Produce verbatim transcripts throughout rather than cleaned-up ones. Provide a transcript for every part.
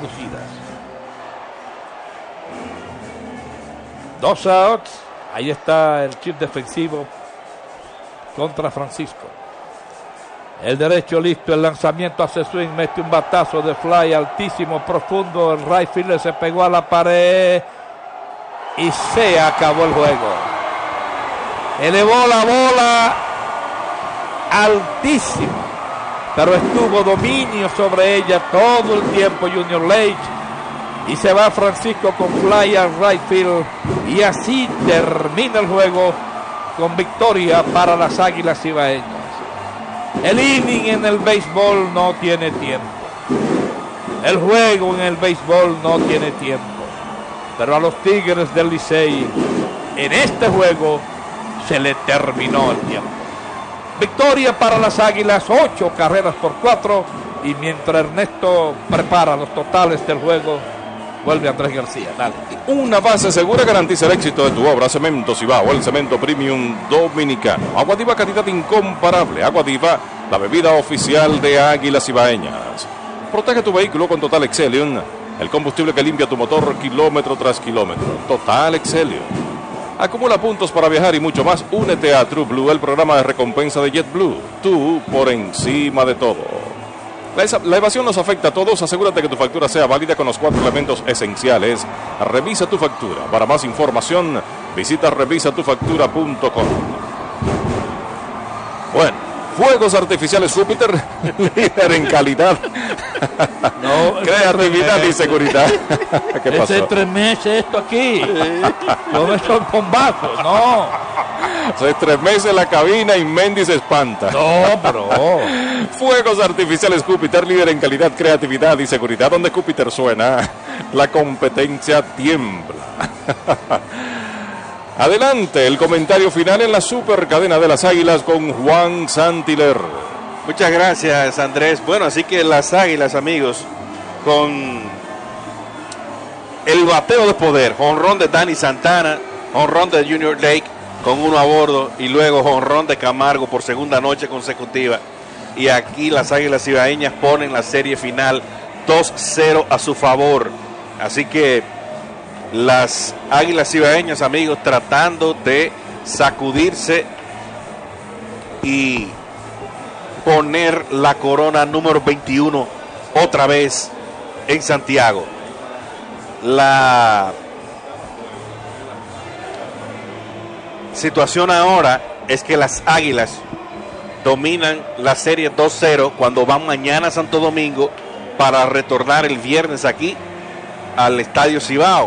producidas. Dos outs. Ahí está el chip defensivo contra Francisco. El derecho listo, el lanzamiento hace swing, mete un batazo de fly altísimo, profundo. El right fielder se pegó a la pared y se acabó el juego. Elevó la bola altísimo, pero estuvo dominio sobre ella todo el tiempo Junior Lake, y se va Francisco con fly al right field, y así termina el juego con victoria para las Águilas Cibaeñas. El inning en el béisbol no tiene tiempo, el juego en el béisbol no tiene tiempo, pero a los Tigres del Licey en este juego se le terminó el tiempo. Victoria para las Águilas, ocho carreras por cuatro, y mientras Ernesto prepara los totales del juego, vuelve Andrés García. Dale. Una base segura garantiza el éxito de tu obra. Cemento Cibao, el cemento premium dominicano. Agua Diva, calidad incomparable. Agua Diva, la bebida oficial de Águilas Cibaeñas. Protege tu vehículo con Total Excelium, el combustible que limpia tu motor kilómetro tras kilómetro. Total Excelium. Acumula puntos para viajar y mucho más. Únete a True Blue, el programa de recompensa de JetBlue. Tú por encima de todo. La, la evasión nos afecta a todos. Asegúrate que tu factura sea válida con los cuatro elementos esenciales. Revisa tu factura. Para más información, visita revisa tu factura punto com. Bueno, fuegos artificiales Júpiter, líder en calidad, no, creatividad y seguridad. ¿Qué pasó? Hace tres meses esto aquí. Yo me estoy con vasos, no. Se estremece la cabina y Mendy se espanta. No, pero. Fuegos artificiales Júpiter, líder en calidad, creatividad y seguridad. Donde Júpiter suena, la competencia tiembla. Adelante, el comentario final en la super cadena de las Águilas con Juan Santiler. Muchas gracias, Andrés. Bueno, así que las Águilas, amigos, con el bateo de poder, jonrón de Danny Santana, jonrón de Junior Lake con uno a bordo, y luego jonrón de Camargo por segunda noche consecutiva. Y aquí las Águilas Cibaeñas ponen la serie final dos cero a su favor. Así que las Águilas Cibaeñas, amigos, tratando de sacudirse y poner la corona número veintiuno otra vez en Santiago. La situación ahora es que las Águilas dominan la serie dos cero cuando van mañana a Santo Domingo para retornar el viernes aquí al Estadio Cibao.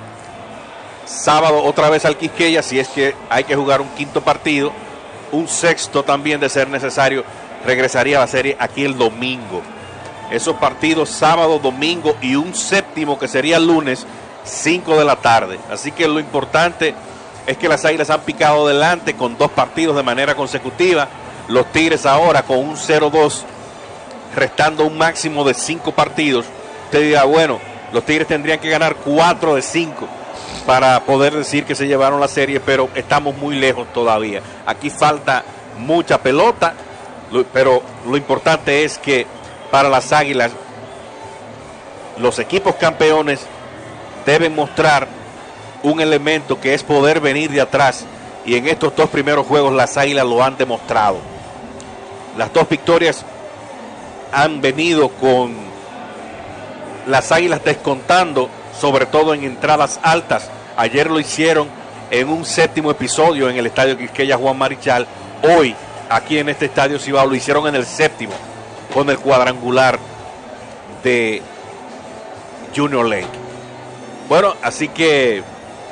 Sábado otra vez al Quisqueya, si es que hay que jugar un quinto partido, un sexto también de ser necesario, regresaría a la serie aquí el domingo. Esos partidos sábado, domingo y un séptimo que sería el lunes, cinco de la tarde. Así que lo importante es que las Águilas han picado delante con dos partidos de manera consecutiva. Los Tigres ahora con un cero dos, restando un máximo de cinco partidos. Usted dirá, bueno, los Tigres tendrían que ganar cuatro de cinco para poder decir que se llevaron la serie, pero estamos muy lejos todavía. Aquí falta mucha pelota, pero lo importante es que para las Águilas, los equipos campeones deben mostrar un elemento que es poder venir de atrás, y en estos dos primeros juegos las Águilas lo han demostrado. Las dos victorias han venido con las Águilas descontando, sobre todo en entradas altas. Ayer lo hicieron en un séptimo episodio en el Estadio Quisqueya Juan Marichal. Hoy, aquí en este Estadio Cibao, lo hicieron en el séptimo con el cuadrangular de Junior Lake. Bueno, así que,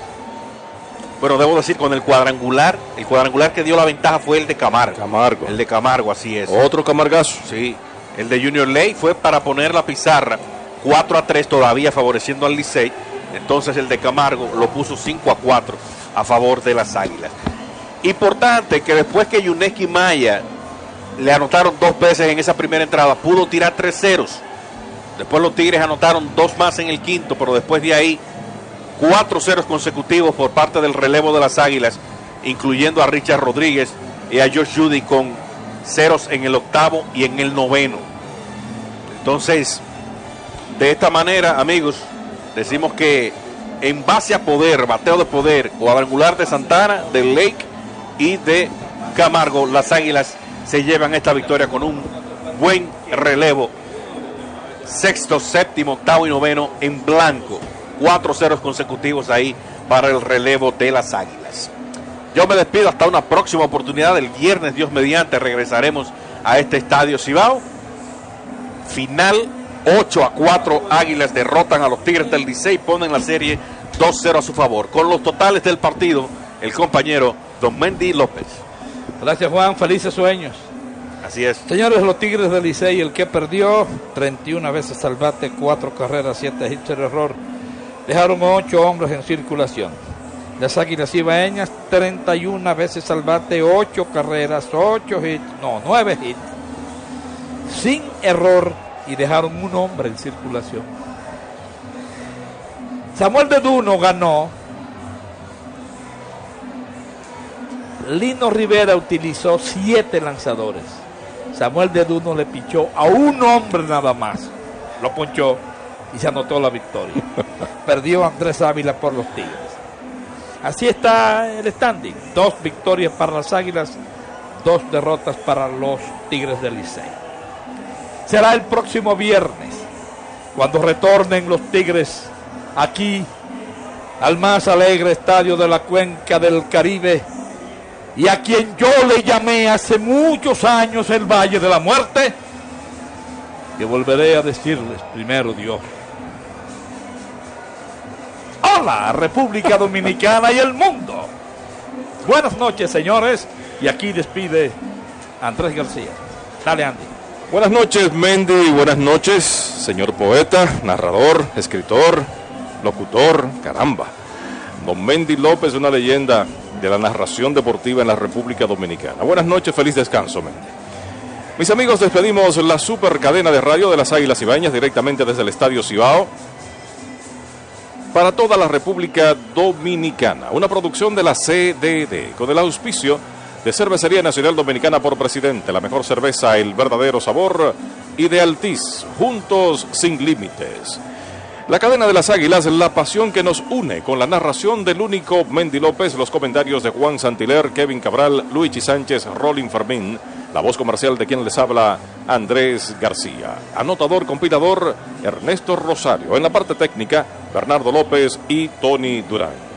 bueno, debo decir, con el cuadrangular, el cuadrangular que dio la ventaja fue el de Camargo. Camargo. El de Camargo, así es. Otro Camargazo. Sí, el de Junior Lake fue para poner la pizarra cuatro a tres todavía favoreciendo al Licey. Entonces el de Camargo lo puso cinco a cuatro a favor de las Águilas. Importante que después que Yuneski Maya le anotaron dos veces en esa primera entrada, pudo tirar tres ceros. Después los Tigres anotaron dos más en el quinto, pero después de ahí cuatro ceros consecutivos por parte del relevo de las Águilas, incluyendo a Richard Rodríguez y a Josh Judy con ceros en el octavo y en el noveno. Entonces, De esta manera, amigos, decimos que en base a poder, bateo de poder, cuadrangular de Santana, de Lake y de Camargo, las Águilas se llevan esta victoria con un buen relevo. Sexto, séptimo, octavo y noveno en blanco. Cuatro ceros consecutivos ahí para el relevo de las Águilas. Yo me despido hasta una próxima oportunidad. El viernes, Dios mediante, regresaremos a este estadio Cibao. Final ocho a cuatro, Águilas derrotan a los Tigres del Licey y ponen la serie dos cero a su favor. Con los totales del partido, el compañero Don Mendy López. Gracias, Juan, felices sueños. Así es. Señores, los Tigres del Licey, el que perdió treinta y una veces al bate, cuatro carreras, siete hits, cero error. Dejaron ocho hombres en circulación. Las Águilas Cibaeñas, treinta y una veces al bate, ocho carreras, ocho hits, no, nueve hits, sin error, y dejaron un hombre en circulación. Samuel Deduno ganó. Lino Rivera utilizó siete lanzadores. Samuel Deduno le pichó a un hombre nada más. Lo ponchó y se anotó la victoria. Perdió Andrés Ávila por los Tigres. Así está el standing. Dos victorias para las Águilas, dos derrotas para los Tigres del Licey. Será el próximo viernes cuando retornen los Tigres aquí al más alegre estadio de la Cuenca del Caribe, y a quien yo le llamé hace muchos años el Valle de la Muerte, que volveré a decirles primero Dios. Hola, República Dominicana y el mundo. Buenas noches, señores, y aquí despide Andrés García. Dale, Andy. Buenas noches, Mendy, buenas noches, señor poeta, narrador, escritor, locutor, caramba. Don Mendy López, una leyenda de la narración deportiva en la República Dominicana. Buenas noches, feliz descanso, Mendy. Mis amigos, despedimos la super cadena de radio de las Águilas Cibaeñas directamente desde el Estadio Cibao para toda la República Dominicana. Una producción de la C D D con el auspicio de Cervecería Nacional Dominicana por Presidente, la mejor cerveza, el verdadero sabor, y de Altiz, juntos sin límites. La cadena de las Águilas, la pasión que nos une, con la narración del único Mendy López, los comentarios de Juan Santiler, Kevin Cabral, Luigi Sánchez, Rolín Fermín, la voz comercial de quien les habla, Andrés García. Anotador, compilador, Ernesto Rosario. En la parte técnica, Bernardo López y Tony Durán.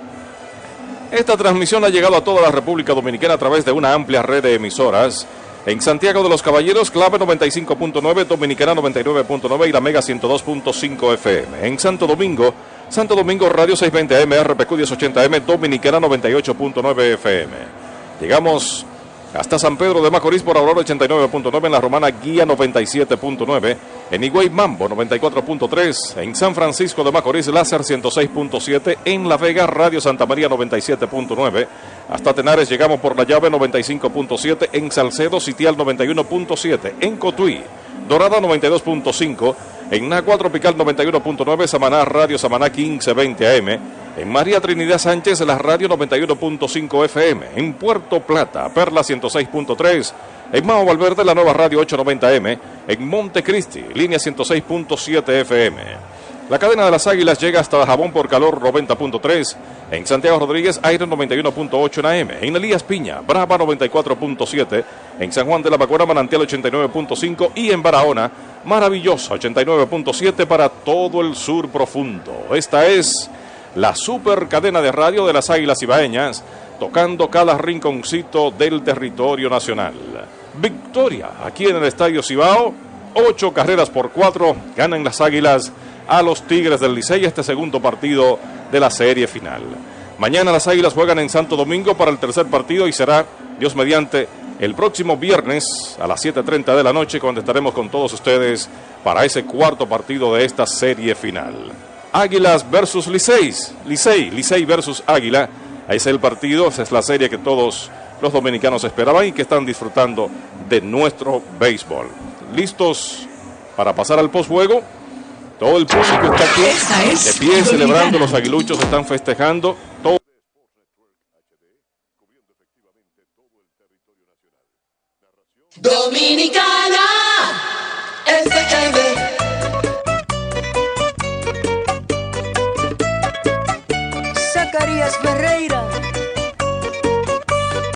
Esta transmisión ha llegado a toda la República Dominicana a través de una amplia red de emisoras. En Santiago de los Caballeros, Clave noventa y cinco punto nueve, Dominicana noventa y nueve punto nueve y la Mega ciento dos punto cinco F M. En Santo Domingo, Santo Domingo Radio seiscientos veinte A M, R P Q diez ochenta M, Dominicana noventa y ocho punto nueve F M. Llegamos hasta San Pedro de Macorís por Aurora ochenta y nueve punto nueve, en La Romana Guía noventa y siete punto nueve, en Higüey Mambo noventa y cuatro punto tres, en San Francisco de Macorís Láser ciento seis punto siete, en La Vega Radio Santa María noventa y siete punto nueve, hasta Tenares llegamos por La Llave noventa y cinco punto siete, en Salcedo Sitial noventa y uno punto siete, en Cotuí Dorada noventa y dos punto cinco, en Nagua Tropical noventa y uno punto nueve, Samaná Radio Samaná quince veinte A M, en María Trinidad Sánchez la Radio noventa y uno punto cinco F M, en Puerto Plata Perla ciento seis punto tres, en Mao Valverde la nueva Radio ochocientos noventa M, en Montecristi línea ciento seis punto siete F M. La cadena de las Águilas llega hasta Jabón por Calor noventa punto tres, en Santiago Rodríguez Aire noventa y uno punto ocho en A M, en Elías Piña Brava noventa y cuatro punto siete, en San Juan de la Maguana Manantial ochenta y nueve punto cinco y en Barahona Maravillosa ochenta y nueve punto siete para todo el sur profundo. Esta es la super cadena de radio de las Águilas Cibaeñas, tocando cada rinconcito del territorio nacional. Victoria aquí en el Estadio Cibao, ocho carreras por cuatro, ganan las Águilas a los Tigres del Licey este segundo partido de la serie final. Mañana las Águilas juegan en Santo Domingo para el tercer partido y será, Dios mediante, el próximo viernes a las siete treinta de la noche cuando estaremos con todos ustedes para ese cuarto partido de esta serie final. Águilas versus Licey, Licey, Licey versus Águila. Ese es el partido, esa es la serie que todos los dominicanos esperaban y que están disfrutando de nuestro béisbol. ¿Listos para pasar al postjuego? Todo el público está aquí, de pie, celebrando, los aguiluchos están festejando. Todo... Dominicana F M. Zacarías Ferreira.